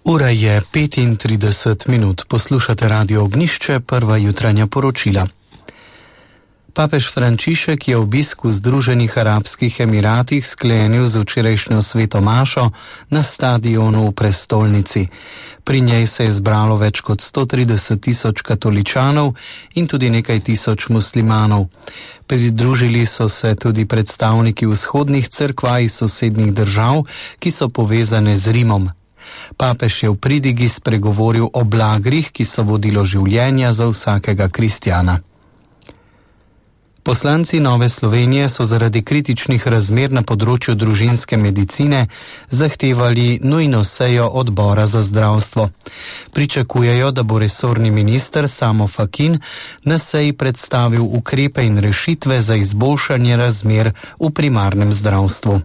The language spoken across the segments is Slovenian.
Ura je 35 minut. Poslušate Radio Ognjišče, prva jutranja poročila. Papež Frančišek je obisk v Združenih arabskih Emiratih sklenil z včerajšnjo sveto mašo na stadionu v prestolnici. Pri njej se je zbralo več kot 130 tisoč katoličanov in tudi nekaj tisoč muslimanov. Pridružili so se tudi predstavniki vzhodnih cerkva iz sosednjih držav, ki so povezane z Rimom. Papež je v pridigi spregovoril o blagrih, ki so vodilo življenja za vsakega kristjana. Poslanci Nove Slovenije so zaradi kritičnih razmer na področju družinske medicine zahtevali nujno sejo odbora za zdravstvo. Pričakujejo, da bo resorni minister Samo Fakin na seji predstavil ukrepe in rešitve za izboljšanje razmer v primarnem zdravstvu.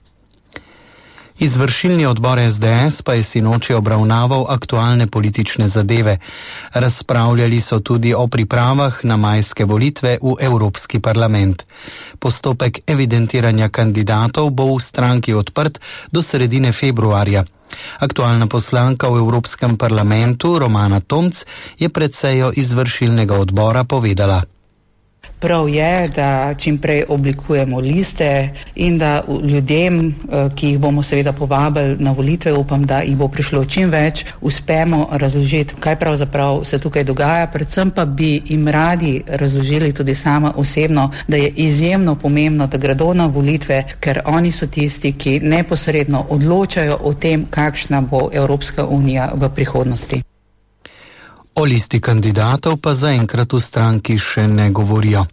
Izvršilni odbor SDS pa je sinoči obravnaval aktualne politične zadeve. Razpravljali so tudi o pripravah na majske volitve v Evropski parlament. Postopek evidentiranja kandidatov bo v stranki odprt do sredine februarja. Aktualna poslanka v Evropskem parlamentu Romana Tomc je pred sejo izvršilnega odbora povedala: Prav je, da čim prej oblikujemo liste in da ljudem, ki jih bomo seveda povabili na volitve, upam, da jih bo prišlo čim več, uspemo razložiti, kaj pravzaprav se tukaj dogaja. Predvsem pa bi jim radi razložili tudi sama osebno, da je izjemno pomembno, da gredo na volitve, ker oni so tisti, ki neposredno odločajo o tem, kakšna bo Evropska unija v prihodnosti. O listi kandidatov pa zaenkrat v stranki še ne govorijo.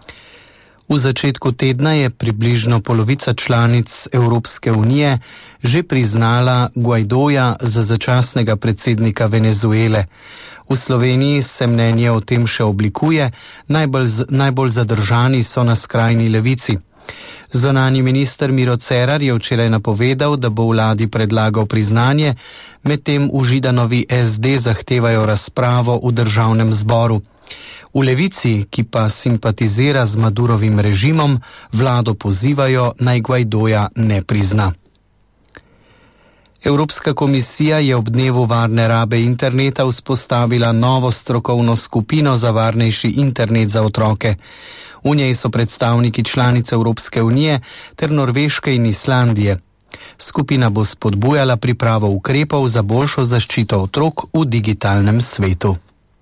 V začetku tedna je približno polovica članic Evropske unije že priznala Guaidoja za začasnega predsednika Venezuele. V Sloveniji se mnenje o tem še oblikuje, najbolj zadržani so na skrajni levici. Zunanji minister Miro Cerar je včeraj napovedal, da bo vladi predlagal priznanje, medtem v Židanovi SD zahtevajo razpravo v državnem zboru. V levici, ki pa simpatizira z Madurovim režimom, vlado pozivajo, naj Guaidoja ne prizna. Evropska komisija je ob dnevu varne rabe interneta vzpostavila novo strokovno skupino za varnejši internet za otroke. V njej so predstavniki članic Evropske unije ter Norveške in Islandije. Skupina bo spodbujala pripravo ukrepov za boljšo zaščito otrok v digitalnem svetu.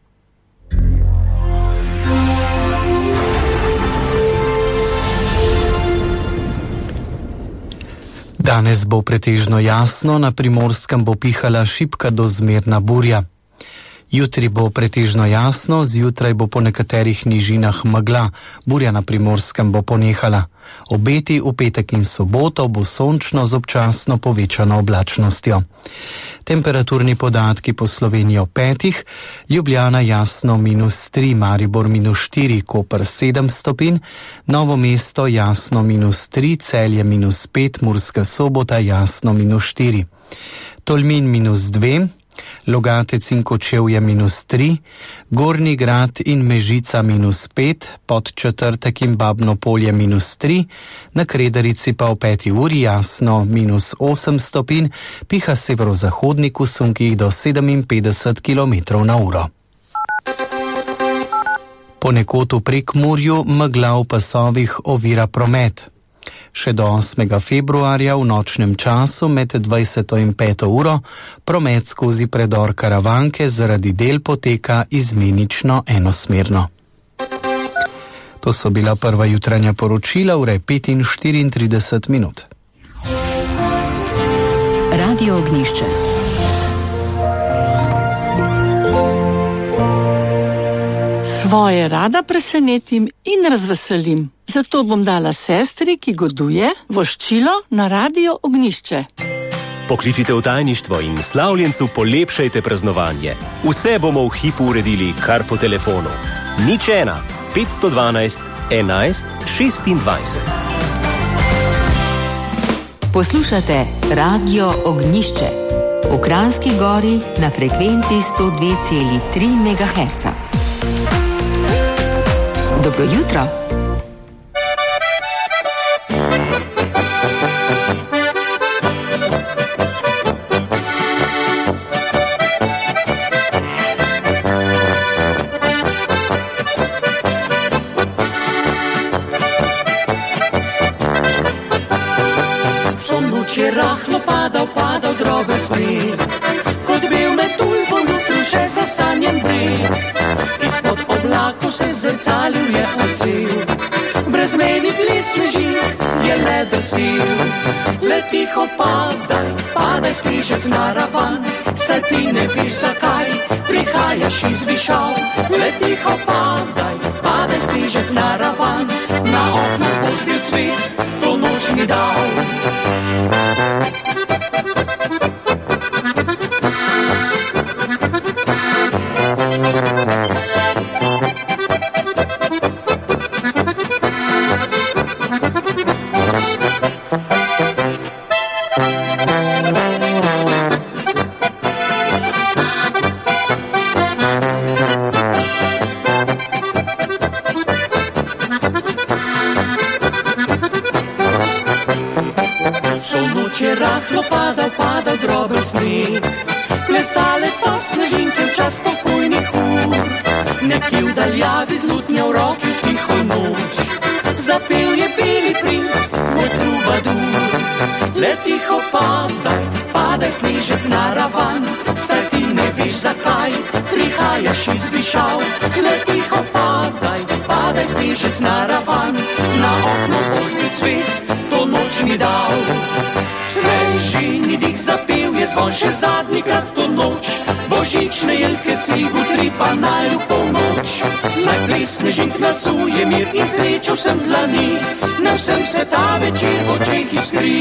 Danes bo pretežno jasno, na Primorskem bo pihala šibka do zmerna burja. Jutri bo pretežno jasno, zjutraj bo po nekaterih nižinah megla, burja na Primorskem bo ponehala. Obeti v petek in soboto bo sončno z občasno povečano oblačnostjo. Temperaturni podatki po Sloveniji o 5, Ljubljana jasno -3, Maribor -4, Koper 7 stopinj, Novo mesto jasno -3, Celje -5, Murska Sobota jasno -4, Tolmin -2, Logatec in Kočevje -3, Gornji Grad in Mežica -5, Podčetrtek in Babno Polje -3, na Kredarici pa o 5 uri jasno -8 stopinj, piha severozahodnik v sunkih do 57 km/h. Ponekod v Prekmurju megla v pasovih ovira promet. Še do 8. februarja v nočnem času med 20. in 5. uro promet skozi predor Karavanke zaradi del poteka izmenično enosmerno. To so bila prva jutranja poročila, ure 5:34 minut. Radio Ognjišče. Svoje rada presenetim in razveselim. Zato bom dala sestri, ki goduje, voščilo na Radio Ognjišče. Pokličite v tajništvo in slavljencu polepšajte praznovanje. Vse bomo v hipu uredili kar po telefonu. 01 512 11 26. Poslušate Radio Ognjišče. V Kranjski Gori na frekvenci 102,3 MHz. Dobro jutro. noč je rahlo padal droben sneg, kot bil metulj po jutru še zasanjen breg. Izpod oblakov se zrcalil je odsev, brezmejni ples sneži je le drsil. Le tiho padaj snežec na ravan, saj ti ne veš zakaj prihajaš iz višav. Le tiho padaj snežec na ravan, na okno boš bil cvet, to noč mi dal. Padal droben sneg, plesale so snežinke v čas pokojnih ur. Nekje v daljavi z lutnjo v roki tiho noč zapel je beli princ, moj trubadur. Le tiho padaj snežec na ravan, saj ti ne veš zakaj prihajaš iz višav. Le tiho padaj snežec na ravan, na okno boš bil cvet, to noč mi dal. Snežini dih zapel je zvon še zadnjikrat to noč, božične jelke si utripa naj v polnoč. Naj ples snežink nasuje mir in srečo vsem dlani, na vsem se ta večer v očeh iskri.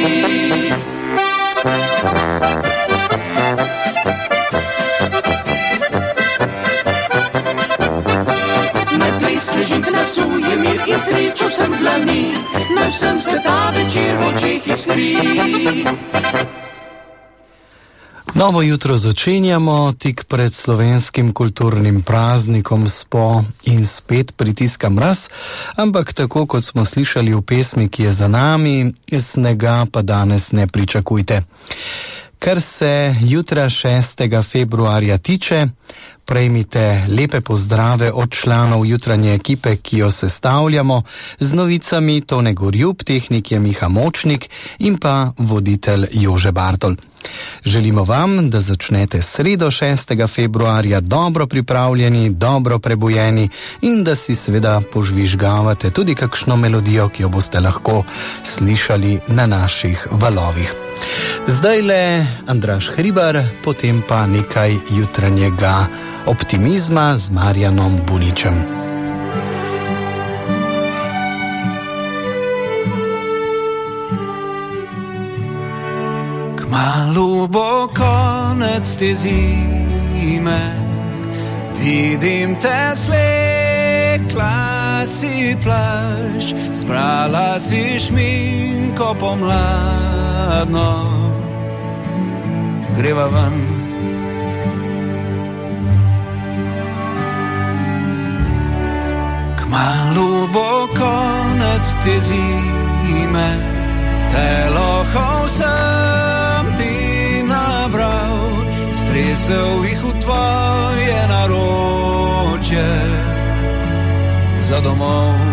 Naj ples snežink nasuje mir in srečo vsem dlani, na vsem se ta večer v očeh iskri. Novo jutro začenjamo tik pred slovenskim kulturnim praznikom Spo in spet pritiska mraz, ampak tako kot smo slišali v pesmi, ki je za nami, snega pa danes ne pričakujte. Kar se jutra 6. februarja tiče, prejmite lepe pozdrave od članov jutranje ekipe, ki jo sestavljamo, z novicami Tone Gorjub, tehnik je Miha Močnik in pa voditelj Jože Bartol. Želimo vam, da začnete sredo 6. februarja dobro pripravljeni, dobro prebujeni in da si seveda požvižgavate tudi kakšno melodijo, ki jo boste lahko slišali na naših valovih. Zdaj le Andraž Hribar, potem pa nekaj jutranjega optimizma z Marjanom Buničem. Kmalu bo konec te zime, vidim te slekla si plašč, zbrala si šminko pomladno, greva ven. Kmalu bo konec te zime, telohov sem ti nabral, stresel jih v tvoje naročje, za domov